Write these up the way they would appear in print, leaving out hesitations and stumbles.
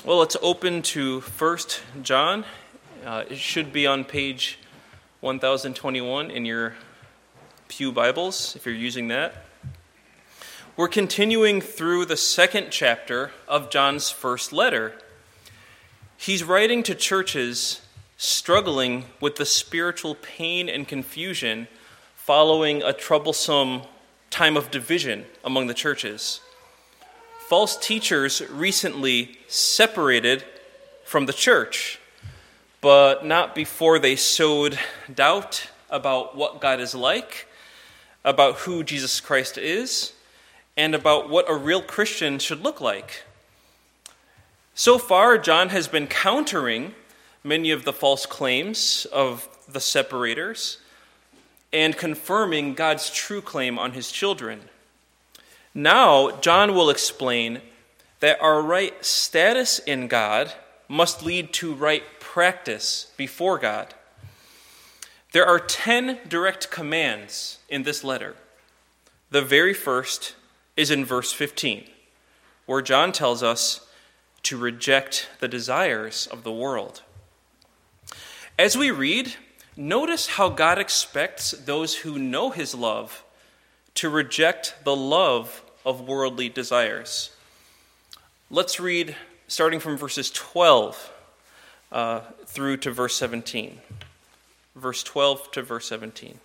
Well, let's open to 1 John. It should be on page 1021 in your Pew Bibles, if you're using that. We're continuing through the second chapter of John's first letter. He's writing to churches struggling with the spiritual pain and confusion following a troublesome time of division among the churches. False teachers recently separated from the church, but not before they sowed doubt about what God is like, about who Jesus Christ is, and about what a real Christian should look like. So far, John has been countering many of the false claims of the separators and confirming God's true claim on his children. Now, John will explain that our right status in God must lead to right practice before God. There are 10 direct commands in this letter. The very first is in verse 15, where John tells us to reject the desires of the world. As we read, notice how God expects those who know his love to reject the love of worldly desires. Let's read starting from verses 12 through to verse 17. Verse 12 to verse 17.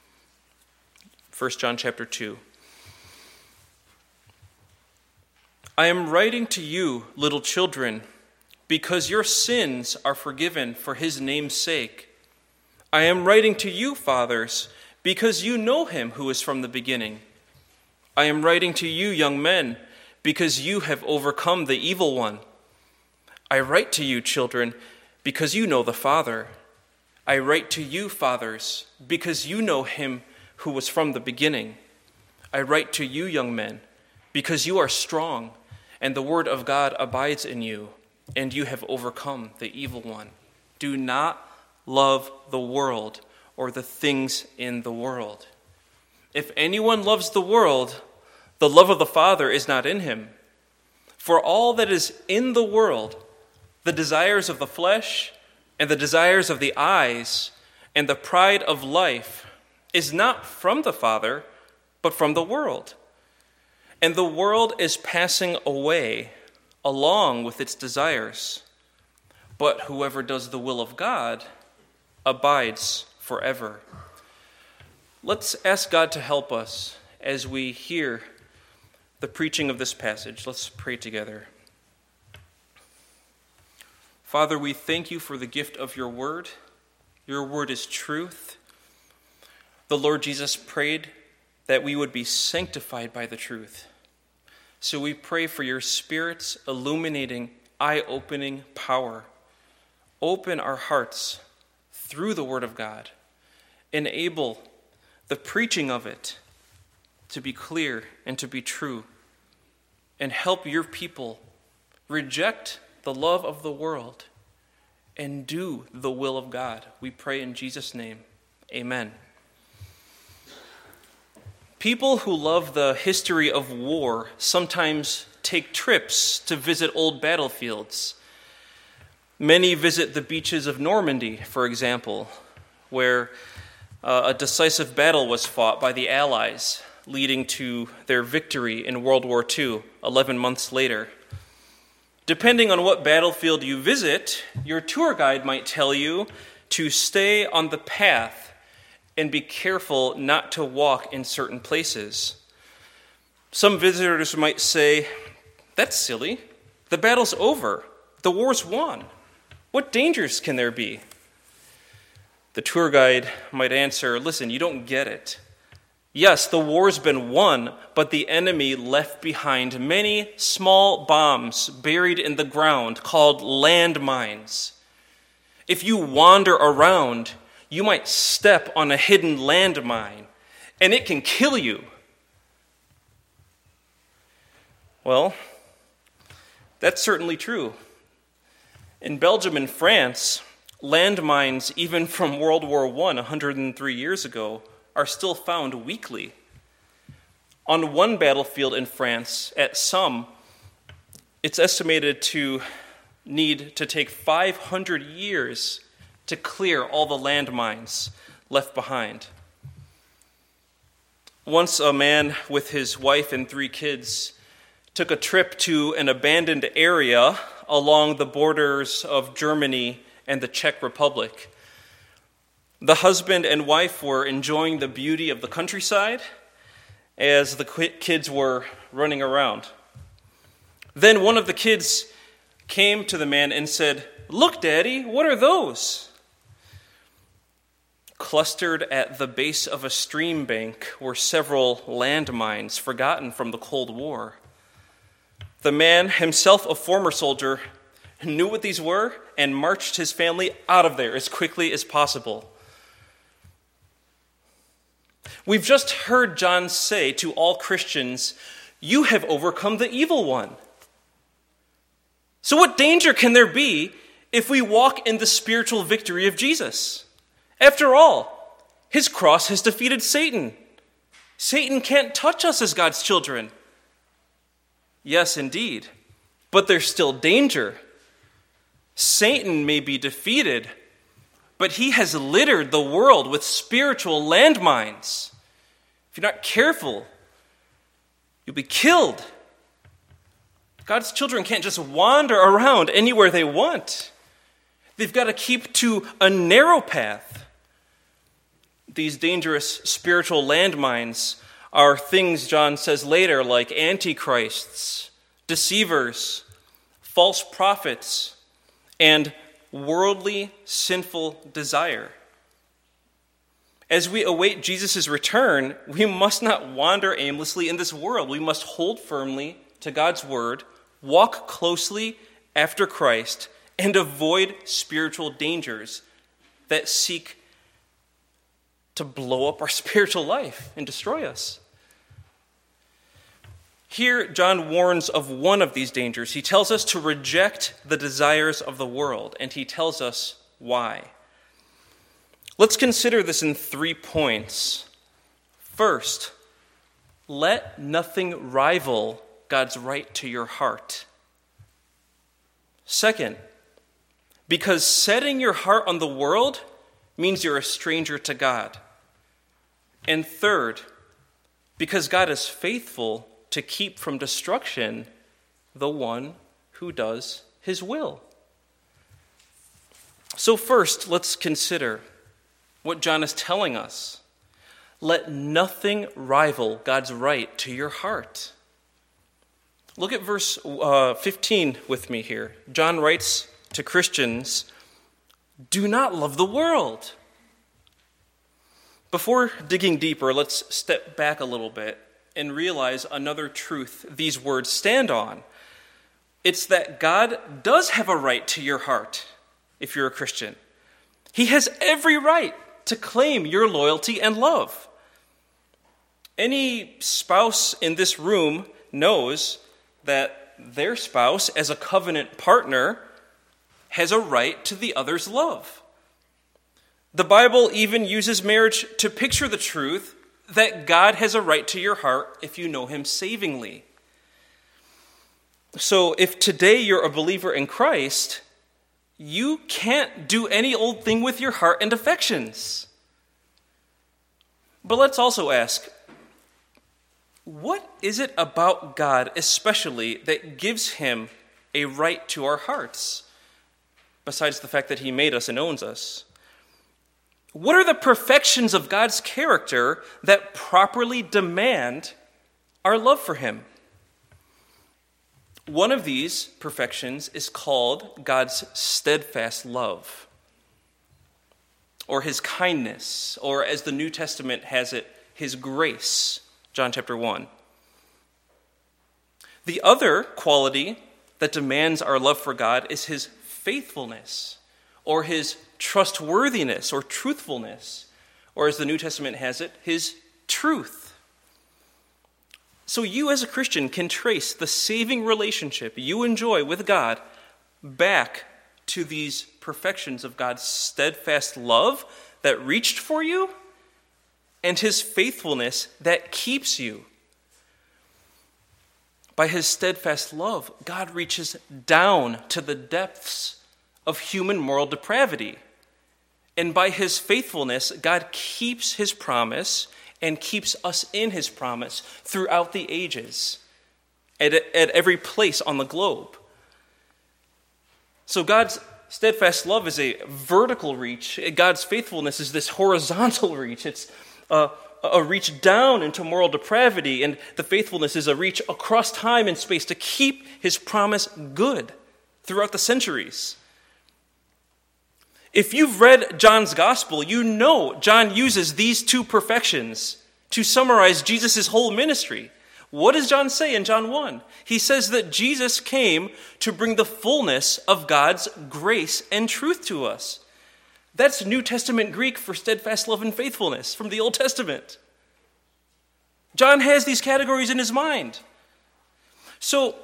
1 John chapter 2. I am writing to you, little children, because your sins are forgiven for his name's sake. I am writing to you, fathers, because you know him who is from the beginning. I am writing to you, young men, because you have overcome the evil one. I write to you, children, because you know the Father. I write to you, fathers, because you know him who was from the beginning. I write to you, young men, because you are strong, and the word of God abides in you, and you have overcome the evil one. Do not love the world or the things in the world. If anyone loves the world, the love of the Father is not in him. For all that is in the world, the desires of the flesh and the desires of the eyes and the pride of life, is not from the Father, but from the world. And the world is passing away along with its desires. But whoever does the will of God abides forever. Let's ask God to help us as we hear the preaching of this passage. Let's pray together. Father, we thank you for the gift of your word. Your word is truth. The Lord Jesus prayed that we would be sanctified by the truth. So we pray for your Spirit's illuminating, eye-opening power. Open our hearts through the word of God. Enable the preaching of it to be clear and to be true. And help your people reject the love of the world and do the will of God. We pray in Jesus' name. Amen. People who love the history of war sometimes take trips to visit old battlefields. Many visit the beaches of Normandy, for example, where a decisive battle was fought by the Allies, leading to their victory in World War II 11 months later. Depending on what battlefield you visit, your tour guide might tell you to stay on the path and be careful not to walk in certain places. Some visitors might say, "That's silly. The battle's over. The war's won. What dangers can there be?" The tour guide might answer, "Listen, you don't get it. Yes, the war's been won, but the enemy left behind many small bombs buried in the ground called landmines. If you wander around, you might step on a hidden landmine, and it can kill you." Well, that's certainly true. In Belgium and France, landmines, even from World War I, 103 years ago, are still found weekly. On one battlefield in France, at Somme, it's estimated to need to take 500 years to clear all the landmines left behind. Once a man with his wife and 3 kids took a trip to an abandoned area along the borders of Germany and the Czech Republic. The husband and wife were enjoying the beauty of the countryside as the kids were running around. Then one of the kids came to the man and said, "Look, Daddy, what are those?" Clustered at the base of a stream bank were several landmines forgotten from the Cold War. The man, himself a former soldier, knew what these were and marched his family out of there as quickly as possible. We've just heard John say to all Christians, "You have overcome the evil one." So what danger can there be if we walk in the spiritual victory of Jesus? After all, his cross has defeated Satan. Satan can't touch us as God's children. Yes, indeed, but there's still danger. Satan may be defeated, but he has littered the world with spiritual landmines. If you're not careful, you'll be killed. God's children can't just wander around anywhere they want. They've got to keep to a narrow path. These dangerous spiritual landmines are things, John says later, like antichrists, deceivers, false prophets, and worldly sinful desire. As we await Jesus' return, we must not wander aimlessly in this world. We must hold firmly to God's word, walk closely after Christ, and avoid spiritual dangers that seek to blow up our spiritual life and destroy us. Here, John warns of one of these dangers. He tells us to reject the desires of the world, and he tells us why. Let's consider this in 3 points. First, let nothing rival God's right to your heart. Second, because setting your heart on the world means you're a stranger to God. And third, because God is faithful to keep from destruction the one who does his will. So first, let's consider what John is telling us. Let nothing rival God's right to your heart. Look at verse 15 with me here. John writes to Christians, "Do not love the world." Before digging deeper, let's step back a little bit and realize another truth these words stand on. It's that God does have a right to your heart if you're a Christian. He has every right to claim your loyalty and love. Any spouse in this room knows that their spouse, as a covenant partner, has a right to the other's love. The Bible even uses marriage to picture the truth that God has a right to your heart if you know him savingly. So if today you're a believer in Christ, you can't do any old thing with your heart and affections. But let's also ask, what is it about God especially that gives him a right to our hearts, besides the fact that he made us and owns us? What are the perfections of God's character that properly demand our love for him? One of these perfections is called God's steadfast love, or his kindness, or as the New Testament has it, his grace, John chapter 1. The other quality that demands our love for God is his faithfulness, or his trustworthiness, or truthfulness, or as the New Testament has it, his truth. So you as a Christian can trace the saving relationship you enjoy with God back to these perfections of God's steadfast love that reached for you and his faithfulness that keeps you. By his steadfast love, God reaches down to the depths of human moral depravity. And by his faithfulness, God keeps his promise and keeps us in his promise throughout the ages, at every place on the globe. So God's steadfast love is a vertical reach. God's faithfulness is this horizontal reach. It's a reach down into moral depravity, and the faithfulness is a reach across time and space to keep his promise good throughout the centuries. If you've read John's gospel, you know John uses these two perfections to summarize Jesus' whole ministry. What does John say in John 1? He says that Jesus came to bring the fullness of God's grace and truth to us. That's New Testament Greek for steadfast love and faithfulness from the Old Testament. John has these categories in his mind. So,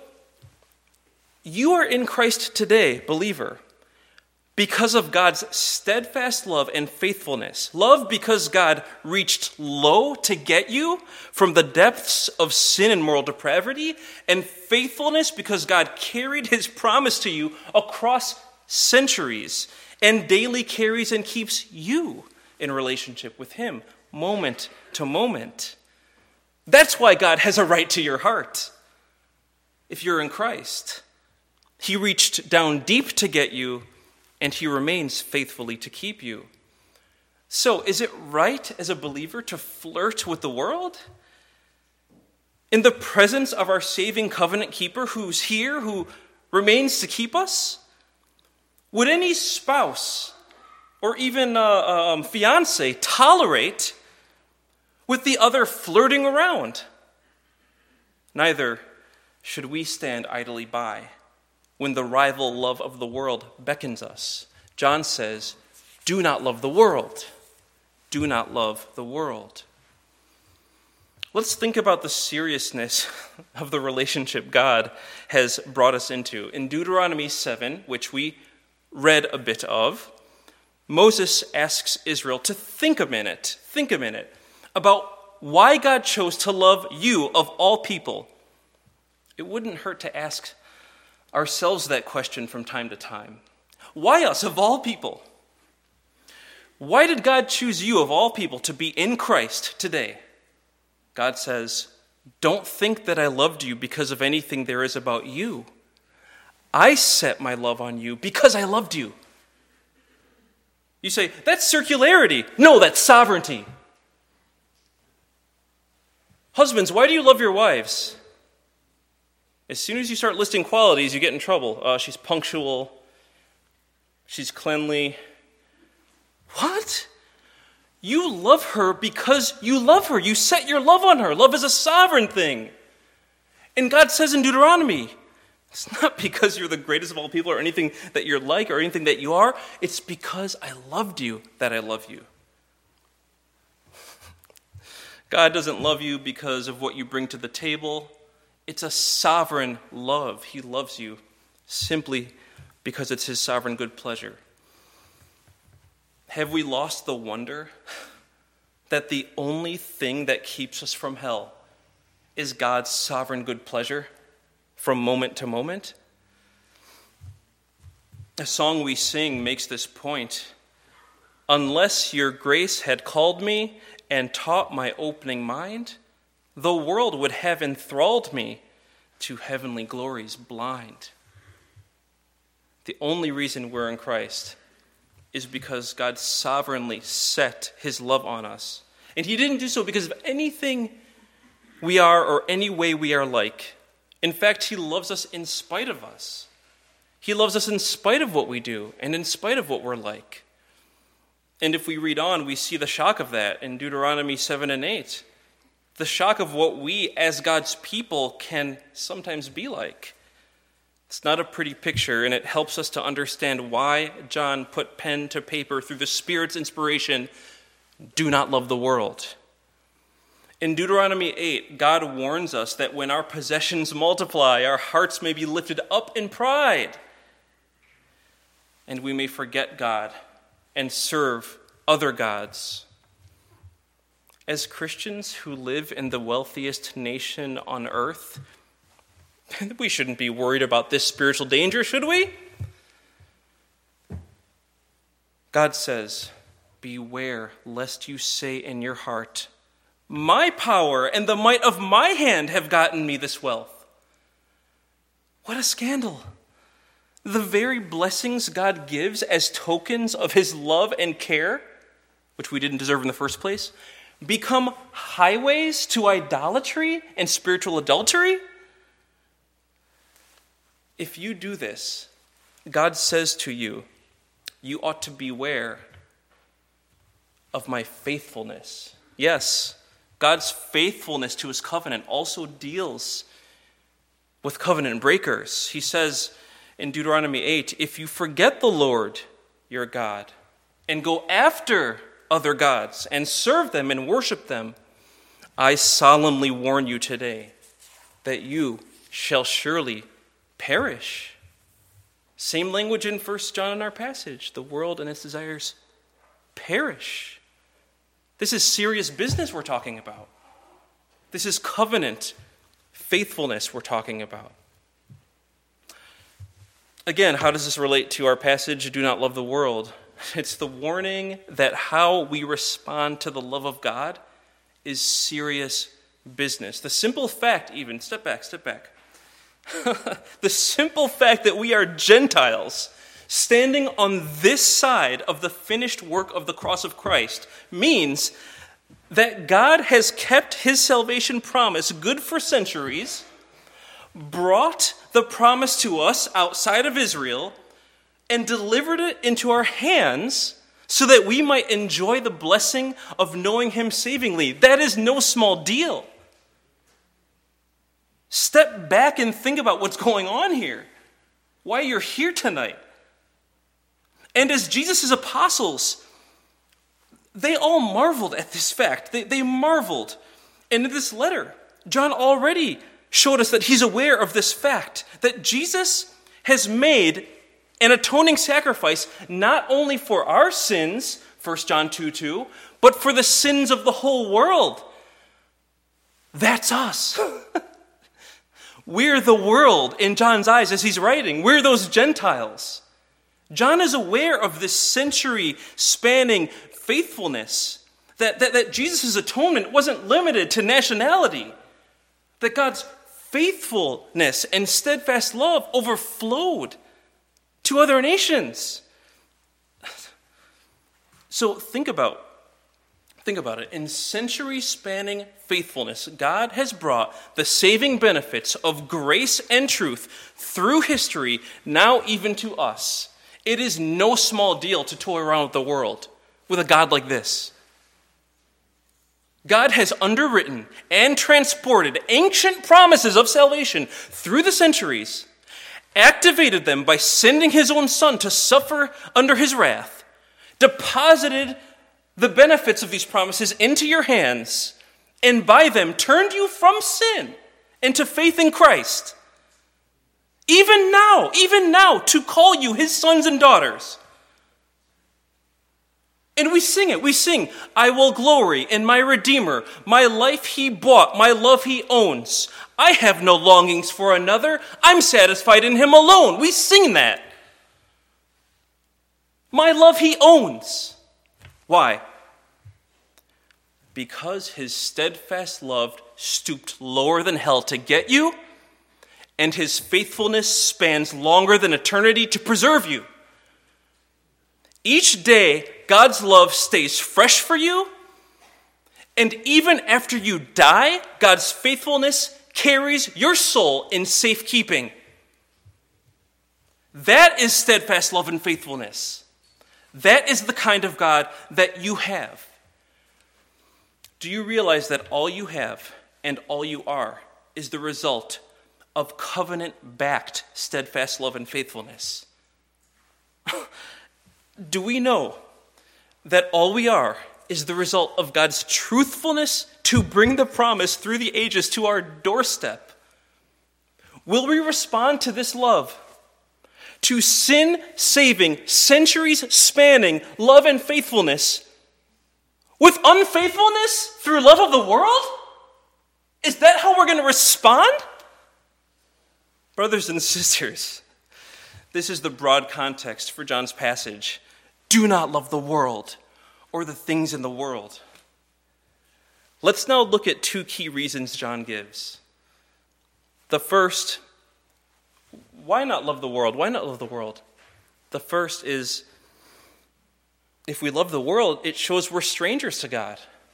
you are in Christ today, believer, because of God's steadfast love and faithfulness. Love because God reached low to get you from the depths of sin and moral depravity, and faithfulness because God carried his promise to you across centuries and daily carries and keeps you in relationship with him, moment to moment. That's why God has a right to your heart. If you're in Christ, he reached down deep to get you, and he remains faithfully to keep you. So, is it right as a believer to flirt with the world? In the presence of our saving covenant keeper who's here, who remains to keep us? Would any spouse or even fiance tolerate with the other flirting around? Neither should we stand idly by when the rival love of the world beckons us. John says, do not love the world. Do not love the world. Let's think about the seriousness of the relationship God has brought us into. In Deuteronomy 7, which we read a bit of, Moses asks Israel to think a minute about why God chose to love you of all people. It wouldn't hurt to ask ourselves that question from time to time. Why us of all people? Why did God choose you of all people to be in Christ today? God says, don't think that I loved you because of anything there is about you. I set my love on you because I loved you. You say, that's circularity. No, that's sovereignty. Husbands, why do you love your wives? As soon as you start listing qualities, you get in trouble. She's punctual. She's cleanly. What? You love her because you love her. You set your love on her. Love is a sovereign thing. And God says in Deuteronomy, it's not because you're the greatest of all people or anything that you're like or anything that you are. It's because I loved you that I love you. God doesn't love you because of what you bring to the table. It's a sovereign love. He loves you simply because it's his sovereign good pleasure. Have we lost the wonder that the only thing that keeps us from hell is God's sovereign good pleasure from moment to moment? A song we sing makes this point. Unless your grace had called me and taught my opening mind, the world would have enthralled me to heavenly glories blind. The only reason we're in Christ is because God sovereignly set his love on us. And he didn't do so because of anything we are or any way we are like. In fact, he loves us in spite of us. He loves us in spite of what we do and in spite of what we're like. And if we read on, we see the shock of that in Deuteronomy 7 and 8. The shock of what we as God's people can sometimes be like. It's not a pretty picture, and it helps us to understand why John put pen to paper through the Spirit's inspiration, do not love the world. In Deuteronomy 8, God warns us that when our possessions multiply, our hearts may be lifted up in pride, and we may forget God and serve other gods. As Christians who live in the wealthiest nation on earth, We shouldn't be worried about this spiritual danger, should we? God says, beware lest you say in your heart, my power and the might of my hand have gotten me this wealth. What a scandal. The very blessings God gives as tokens of his love and care, which we didn't deserve in the first place, become highways to idolatry and spiritual adultery? If you do this, God says to you, you ought to beware of my faithfulness. Yes, God's faithfulness to his covenant also deals with covenant breakers. He says in Deuteronomy 8, if you forget the Lord your God and go after other gods and serve them and worship them, I solemnly warn you today that you shall surely perish. Same language in 1 John in our passage. The world and its desires perish. This is serious business we're talking about. This is covenant faithfulness we're talking about. Again, how does this relate to our passage, do not love the world? It's the warning that how we respond to the love of God is serious business. The simple fact even, step back. The simple fact that we are Gentiles standing on this side of the finished work of the cross of Christ means that God has kept his salvation promise good for centuries, brought the promise to us outside of Israel, and delivered it into our hands so that we might enjoy the blessing of knowing him savingly. That is no small deal. Step back and think about what's going on here, why you're here tonight. And as Jesus' apostles, they all marveled at this fact. They marveled. And in this letter, John already showed us that he's aware of this fact, that Jesus has made an atoning sacrifice not only for our sins, 1 John 2:2, but for the sins of the whole world. That's us. We're the world in John's eyes as he's writing. We're those Gentiles. John is aware of this century-spanning faithfulness, that Jesus' atonement wasn't limited to nationality, that God's faithfulness and steadfast love overflowed to other nations. So think about it. In century-spanning faithfulness, God has brought the saving benefits of grace and truth through history, now even to us. It is no small deal to toy around with the world with a God like this. God has underwritten and transported ancient promises of salvation through the centuries, activated them by sending his own Son to suffer under his wrath, deposited the benefits of these promises into your hands, and by them turned you from sin into faith in Christ. Even now, to call you his sons and daughters. And we sing, I will glory in my Redeemer, my life he bought, my love he owns. I have no longings for another, I'm satisfied in him alone. We sing that. My love he owns. Why? Because his steadfast love stooped lower than hell to get you, and his faithfulness spans longer than eternity to preserve you. Each day, God's love stays fresh for you, and even after you die, God's faithfulness carries your soul in safekeeping. That is steadfast love and faithfulness. That is the kind of God that you have. Do you realize that all you have and all you are is the result of covenant-backed steadfast love and faithfulness? Do we know that all we are is the result of God's truthfulness to bring the promise through the ages to our doorstep? Will we respond to this love, to sin-saving, centuries-spanning love and faithfulness, with unfaithfulness through love of the world? Is that how we're going to respond? Brothers and sisters, this is the broad context for John's passage. Do not love the world or the things in the world. Let's now look at two key reasons John gives. The first, why not love the world? Why not love the world? The first is, if we love the world, it shows we're strangers to God.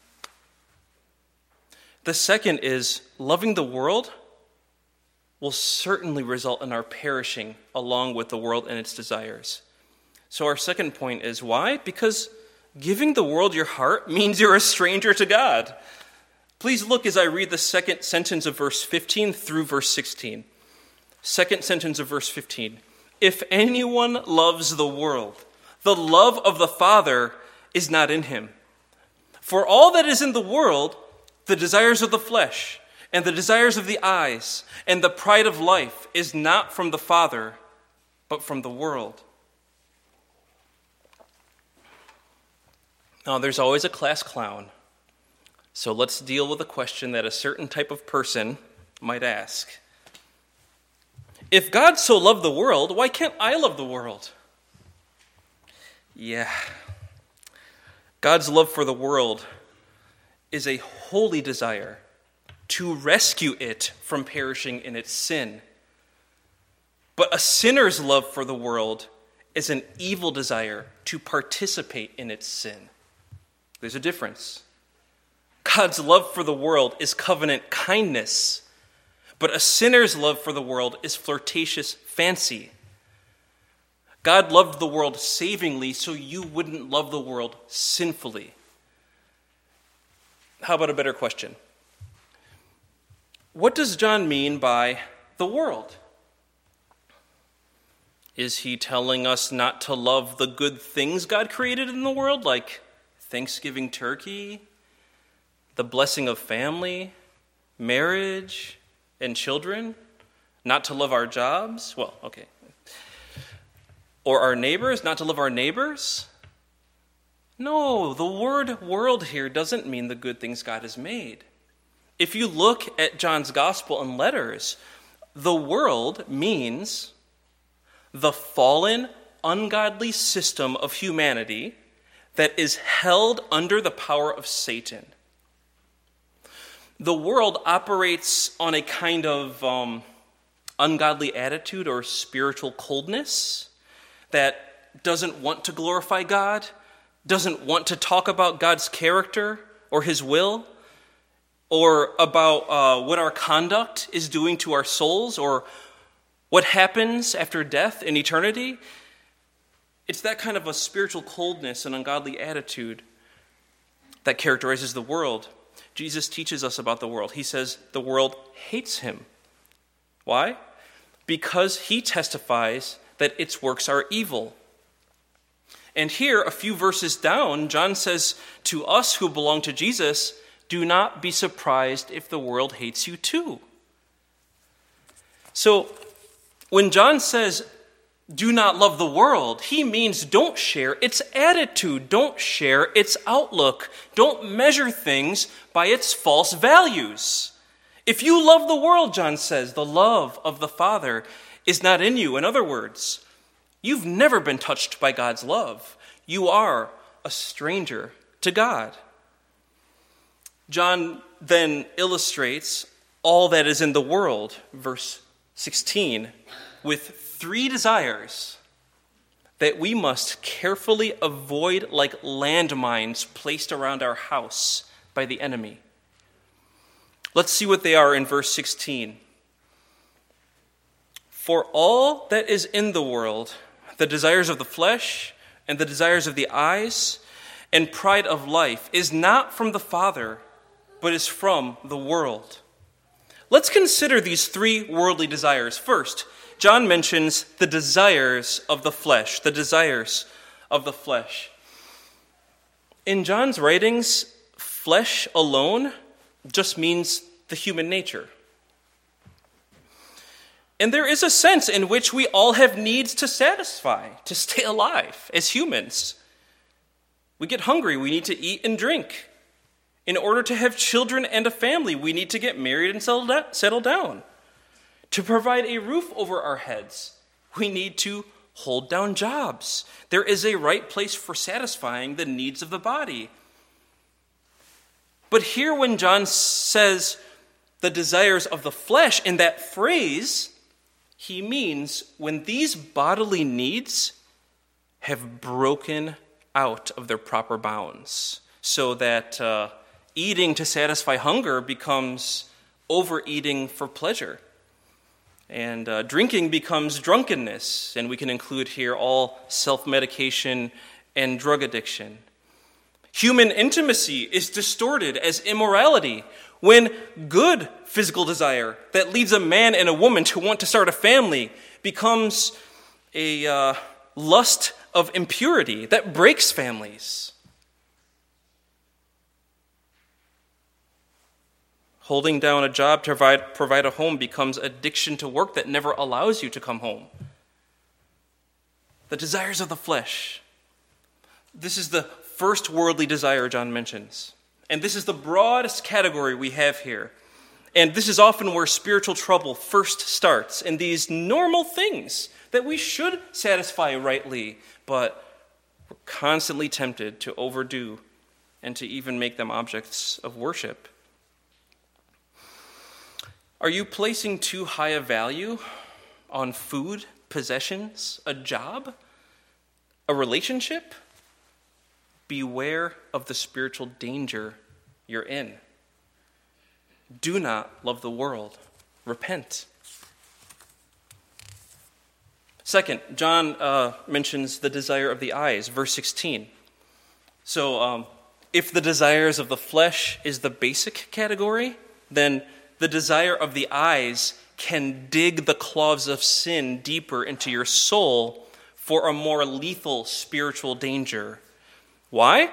The second is, loving the world will certainly result in our perishing along with the world and its desires. So our second point is why? Because giving the world your heart means you're a stranger to God. Please look as I read the second sentence of verse 15 through verse 16. Second sentence of verse 15. If anyone loves the world, the love of the Father is not in him. For all that is in the world, the desires of the flesh, and the desires of the eyes, and the pride of life is not from the Father, but from the world. Now, there's always a class clown. So let's deal with a question that a certain type of person might ask. If God so loved the world, why can't I love the world? Yeah. God's love for the world is a holy desire to rescue it from perishing in its sin. But a sinner's love for the world is an evil desire to participate in its sin. There's a difference. God's love for the world is covenant kindness, but a sinner's love for the world is flirtatious fancy. God loved the world savingly so you wouldn't love the world sinfully. How about a better question? What does John mean by the world? Is he telling us not to love the good things God created in the world, like Thanksgiving turkey, the blessing of family, marriage, and children? Not to love our jobs? Well, okay. Or our neighbors? Not to love our neighbors? No, the word world here doesn't mean the good things God has made. If you look at John's gospel and letters, the world means the fallen, ungodly system of humanity that is held under the power of Satan. The world operates on a kind of ungodly attitude or spiritual coldness that doesn't want to glorify God, doesn't want to talk about God's character or his will, or about what our conduct is doing to our souls, or what happens after death in eternity. It's that kind of a spiritual coldness and ungodly attitude that characterizes the world. Jesus teaches us about the world. He says the world hates him. Why? Because he testifies that its works are evil. And here, a few verses down, John says to us who belong to Jesus, do not be surprised if the world hates you too. So, when John says, do not love the world, he means don't share its attitude, don't share its outlook, don't measure things by its false values. If you love the world, John says, the love of the Father is not in you. In other words, you've never been touched by God's love. You are a stranger to God. John then illustrates all that is in the world, verse 16, with three desires that we must carefully avoid like landmines placed around our house by the enemy. Let's see what they are in verse 16. For all that is in the world, the desires of the flesh and the desires of the eyes and pride of life, is not from the Father, but is from the world. Let's consider these three worldly desires. First, John mentions the desires of the flesh, the desires of the flesh. In John's writings, flesh alone just means the human nature. And there is a sense in which we all have needs to satisfy, to stay alive as humans. We get hungry, we need to eat and drink. In order to have children and a family, we need to get married and settle down. To provide a roof over our heads, we need to hold down jobs. There is a right place for satisfying the needs of the body. But here when John says the desires of the flesh in that phrase, he means when these bodily needs have broken out of their proper bounds, so that eating to satisfy hunger becomes overeating for pleasure. And drinking becomes drunkenness, and we can include here all self-medication and drug addiction. Human intimacy is distorted as immorality when good physical desire that leads a man and a woman to want to start a family becomes a lust of impurity that breaks families. Holding down a job to provide a home becomes addiction to work that never allows you to come home. The desires of the flesh. This is the first worldly desire John mentions. And this is the broadest category we have here. And this is often where spiritual trouble first starts, in these normal things that we should satisfy rightly, but we're constantly tempted to overdo and to even make them objects of worship. Are you placing too high a value on food, possessions, a job, a relationship? Beware of the spiritual danger you're in. Do not love the world. Repent. Second, John mentions the desire of the eyes, verse 16. So if the desires of the flesh is the basic category, then the desire of the eyes can dig the claws of sin deeper into your soul for a more lethal spiritual danger. Why?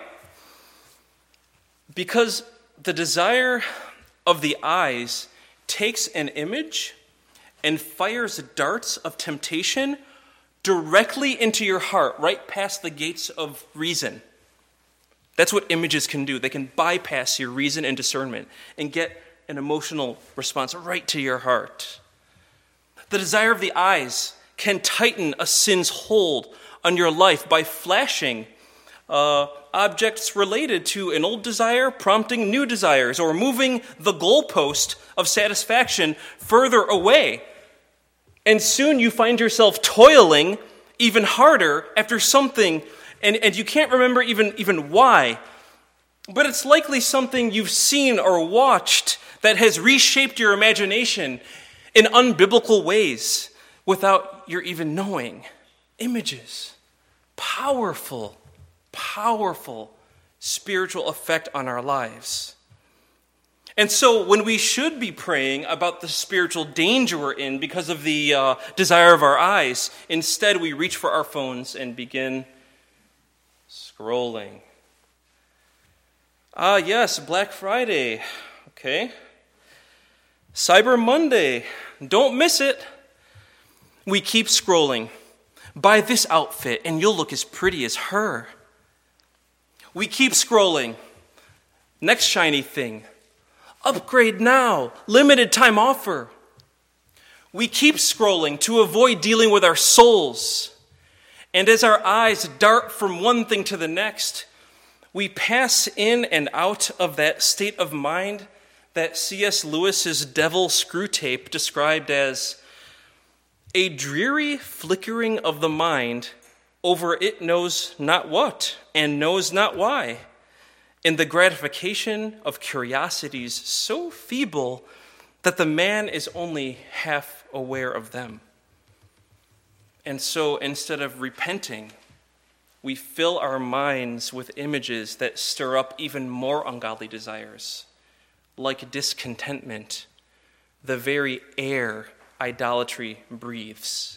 Because the desire of the eyes takes an image and fires darts of temptation directly into your heart, right past the gates of reason. That's what images can do. They can bypass your reason and discernment and get an emotional response right to your heart. The desire of the eyes can tighten a sin's hold on your life by flashing objects related to an old desire, prompting new desires, or moving the goalpost of satisfaction further away. And soon you find yourself toiling even harder after something, and you can't remember even why. But it's likely something you've seen or watched that has reshaped your imagination in unbiblical ways without your even knowing. Images. Powerful spiritual effect on our lives. And so when we should be praying about the spiritual danger we're in because of the desire of our eyes, instead we reach for our phones and begin scrolling. Yes, Black Friday. Okay. Cyber Monday. Don't miss it. We keep scrolling. Buy this outfit and you'll look as pretty as her. We keep scrolling. Next shiny thing. Upgrade now. Limited time offer. We keep scrolling to avoid dealing with our souls. And as our eyes dart from one thing to the next, we pass in and out of that state of mind that C.S. Lewis's Devil Screwtape described as a dreary flickering of the mind over it knows not what and knows not why, in the gratification of curiosities so feeble that the man is only half aware of them. And so instead of repenting, we fill our minds with images that stir up even more ungodly desires, like discontentment, the very air idolatry breathes.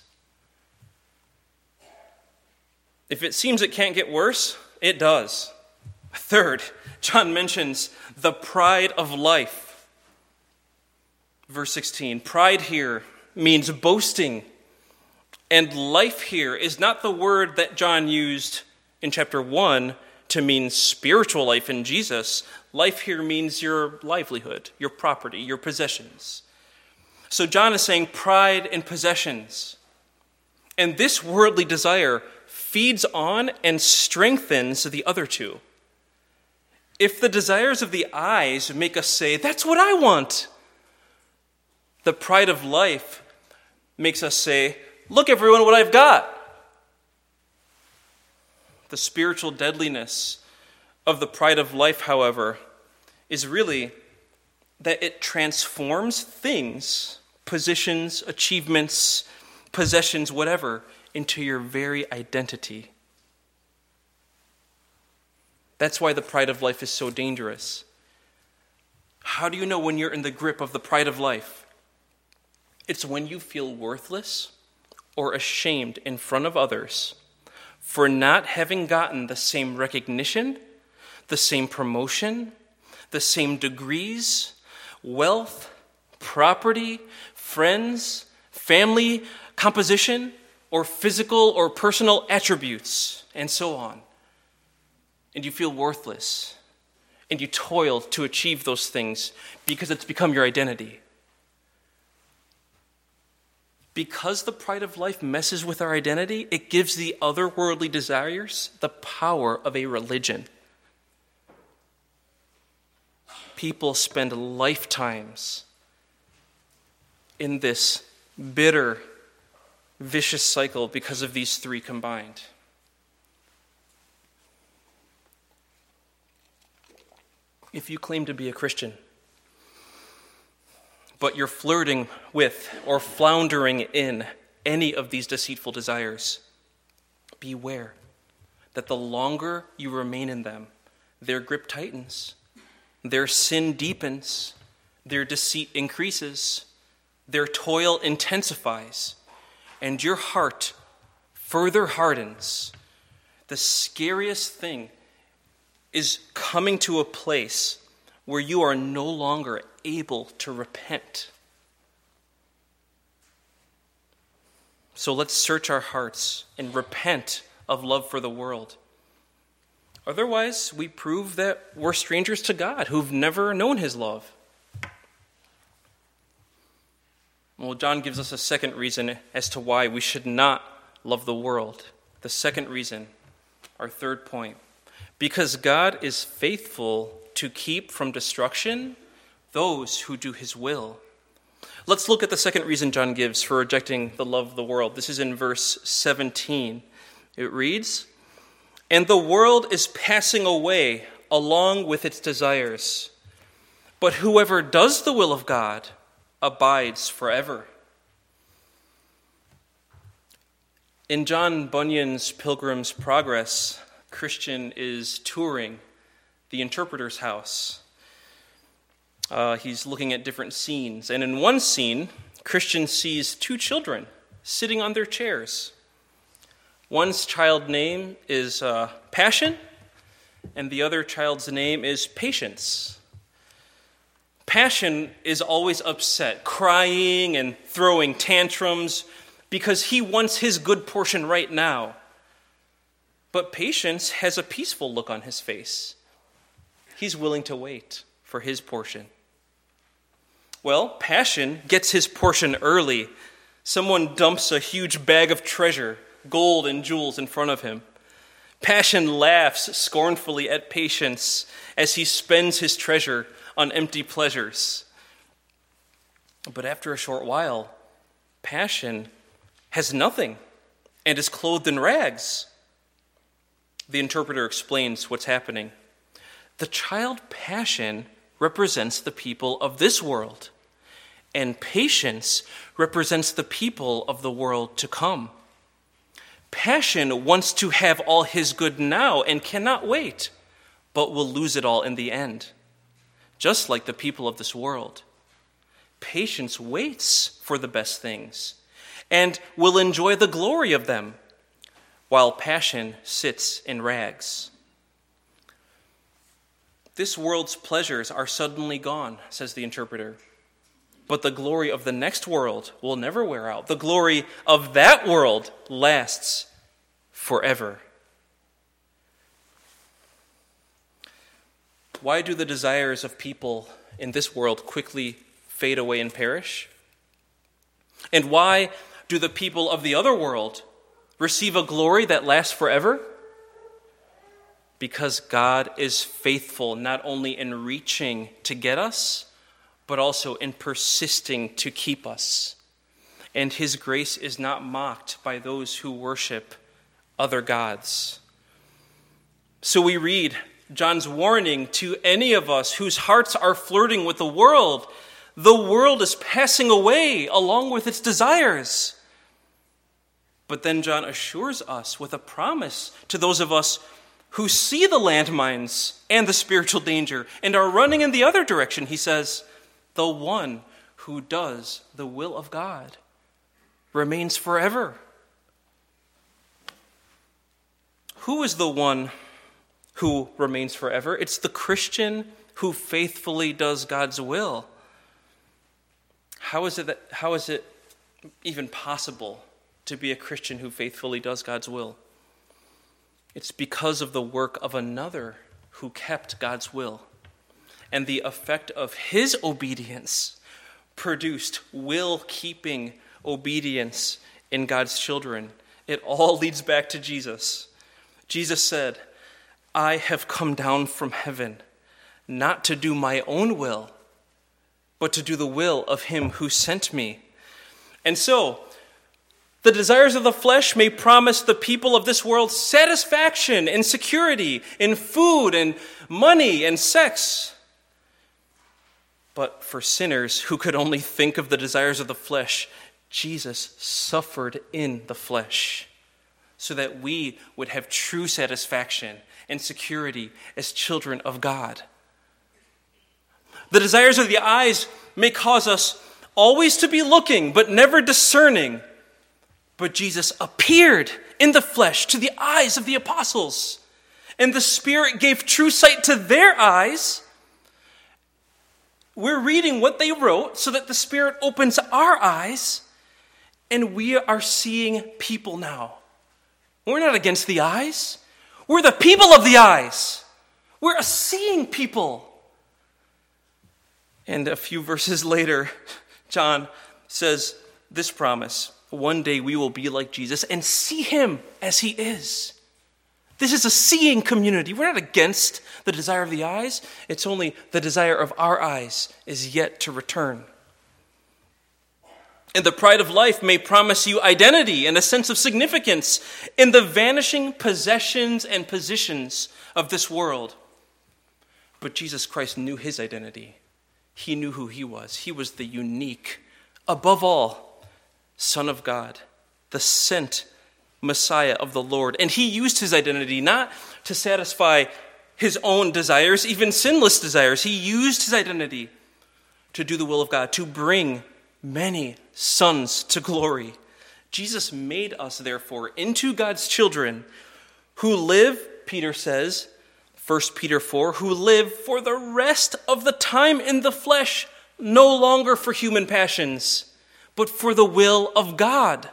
If it seems it can't get worse, it does. Third, John mentions the pride of life. Verse 16, pride here means boasting. And life here is not the word that John used in chapter 1 to mean spiritual life in Jesus. Life here means your livelihood, your property, your possessions. So John is saying pride and possessions. And this worldly desire feeds on and strengthens the other two. If the desires of the eyes make us say, "That's what I want," the pride of life makes us say, "Look, everyone, what I've got." The spiritual deadliness of the pride of life, however, is really that it transforms things, positions, achievements, possessions, whatever, into your very identity. That's why the pride of life is so dangerous. How do you know when you're in the grip of the pride of life? It's when you feel worthless or ashamed in front of others for not having gotten the same recognition, the same promotion, the same degrees, wealth, property, friends, family composition, or physical or personal attributes, and so on. And you feel worthless, and you toil to achieve those things because it's become your identity. Because the pride of life messes with our identity, it gives the other worldly desires the power of a religion. People spend lifetimes in this bitter, vicious cycle because of these three combined. If you claim to be a Christian, but you're flirting with or floundering in any of these deceitful desires, beware that the longer you remain in them, their grip tightens, their sin deepens, their deceit increases, their toil intensifies, and your heart further hardens. The scariest thing is coming to a place where you are no longer able to repent. So let's search our hearts and repent of love for the world. Otherwise, we prove that we're strangers to God who've never known his love. Well, John gives us a second reason as to why we should not love the world. The second reason, our third point, because God is faithful to keep from destruction those who do his will. Let's look at the second reason John gives for rejecting the love of the world. This is in verse 17. It reads, "And the world is passing away along with its desires, but whoever does the will of God abides forever." In John Bunyan's Pilgrim's Progress, Christian is touring the interpreter's house. He's looking at different scenes. And in one scene, Christian sees two children sitting on their chairs. One's child name is Passion, and the other child's name is Patience. Passion is always upset, crying and throwing tantrums because he wants his good portion right now. But Patience has a peaceful look on his face. He's willing to wait for his portion. Well, Passion gets his portion early. Someone dumps a huge bag of treasure, gold and jewels, in front of him. Passion laughs scornfully at Patience as he spends his treasure on empty pleasures. But after a short while, Passion has nothing and is clothed in rags. The interpreter explains what's happening. The child Passion represents the people of this world, and Patience represents the people of the world to come. Passion wants to have all his good now and cannot wait, but will lose it all in the end, just like the people of this world. Patience waits for the best things and will enjoy the glory of them, while Passion sits in rags. This world's pleasures are suddenly gone, says the interpreter. But the glory of the next world will never wear out. The glory of that world lasts forever. Why do the desires of people in this world quickly fade away and perish? And why do the people of the other world receive a glory that lasts forever? Because God is faithful not only in reaching to get us, but also in persisting to keep us. And his grace is not mocked by those who worship other gods. So we read John's warning to any of us whose hearts are flirting with the world. The world is passing away along with its desires. But then John assures us with a promise to those of us who see the landmines and the spiritual danger and are running in the other direction. He says, the one who does the will of God remains forever. Who is the one who remains forever? It's the Christian who faithfully does God's will. How is it even possible to be a Christian who faithfully does God's will? It's because of the work of another who kept God's will. And the effect of his obedience produced will-keeping obedience in God's children. It all leads back to Jesus. Jesus said, I have come down from heaven, not to do my own will, but to do the will of him who sent me. And so, the desires of the flesh may promise the people of this world satisfaction and security in food and money and sex. But for sinners who could only think of the desires of the flesh, Jesus suffered in the flesh so that we would have true satisfaction and security as children of God. The desires of the eyes may cause us always to be looking but never discerning. But Jesus appeared in the flesh to the eyes of the apostles, and the Spirit gave true sight to their eyes. We're reading what they wrote so that the Spirit opens our eyes, and we are seeing people now. We're not against the eyes. We're the people of the eyes. We're a seeing people. And a few verses later, John says this promise: one day we will be like Jesus and see him as he is. This is a seeing community. We're not against the desire of the eyes. It's only the desire of our eyes is yet to return. And the pride of life may promise you identity and a sense of significance in the vanishing possessions and positions of this world. But Jesus Christ knew his identity. He knew who he was. He was the unique, above all, Son of God, the sent Messiah of the Lord. And he used his identity not to satisfy his own desires, even sinless desires. He used his identity to do the will of God, to bring many sons to glory. Jesus made us, therefore, into God's children who live, Peter says, 1 Peter 4, who live for the rest of the time in the flesh, no longer for human passions, but for the will of God.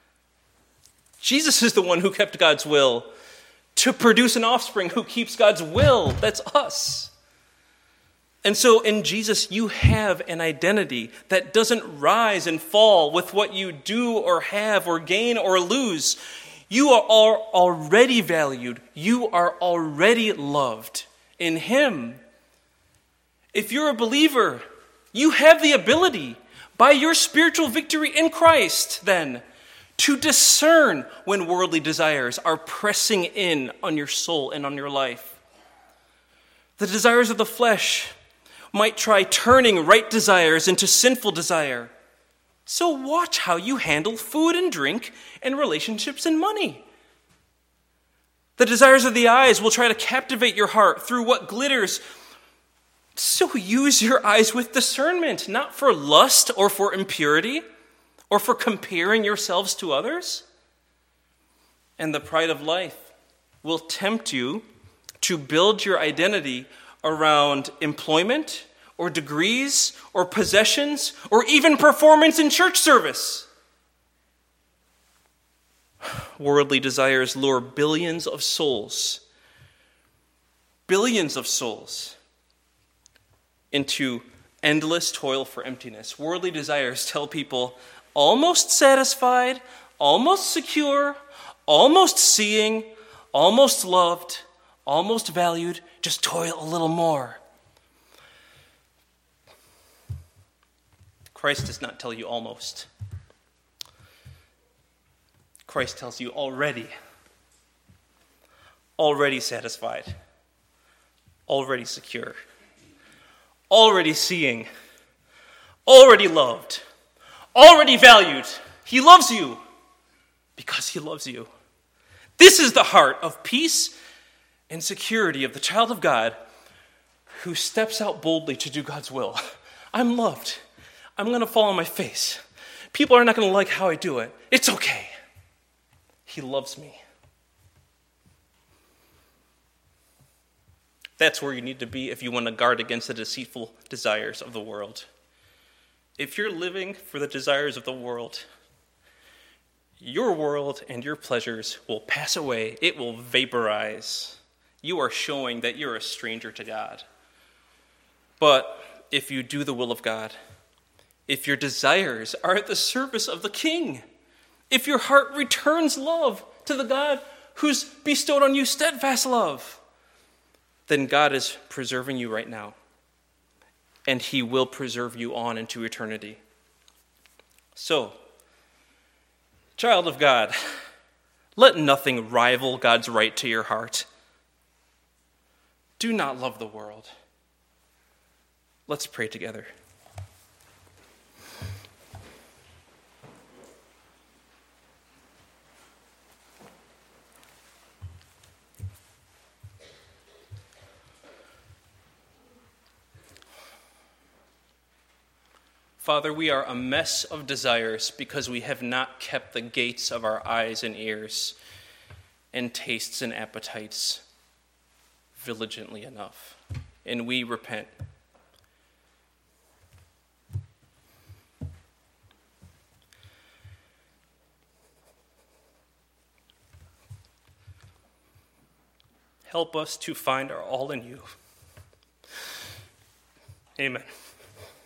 Jesus is the one who kept God's will to produce an offspring who keeps God's will. That's us. And so in Jesus, you have an identity that doesn't rise and fall with what you do or have or gain or lose. You are already valued. You are already loved in him. If you're a believer, you have the ability, by your spiritual victory in Christ, then, to discern when worldly desires are pressing in on your soul and on your life. The desires of the flesh might try turning right desires into sinful desire. So watch how you handle food and drink and relationships and money. The desires of the eyes will try to captivate your heart through what glitters. So use your eyes with discernment, not for lust or for impurity or for comparing yourselves to others. And the pride of life will tempt you to build your identity around employment or degrees or possessions or even performance in church service. Worldly desires lure billions of souls into endless toil for emptiness. Worldly desires tell people, almost satisfied, almost secure, almost seeing, almost loved, almost valued. Just toil a little more. Christ does not tell you almost. Christ tells you already satisfied, already secure, already seeing, already loved, already valued. He loves you because he loves you. This is the heart of peace and security of the child of God who steps out boldly to do God's will. I'm loved. I'm going to fall on my face. People are not going to like how I do it. It's okay. He loves me. That's where you need to be if you want to guard against the deceitful desires of the world. If you're living for the desires of the world, your world and your pleasures will pass away. It will vaporize. You are showing that you're a stranger to God. But if you do the will of God, if your desires are at the service of the King, if your heart returns love to the God who's bestowed on you steadfast love, then God is preserving you right now, and he will preserve you on into eternity. So, child of God, let nothing rival God's right to your heart. Do not love the world. Let's pray together. Father, we are a mess of desires because we have not kept the gates of our eyes and ears and tastes and appetites vigilantly enough, and we repent. Help us to find our all in you. Amen.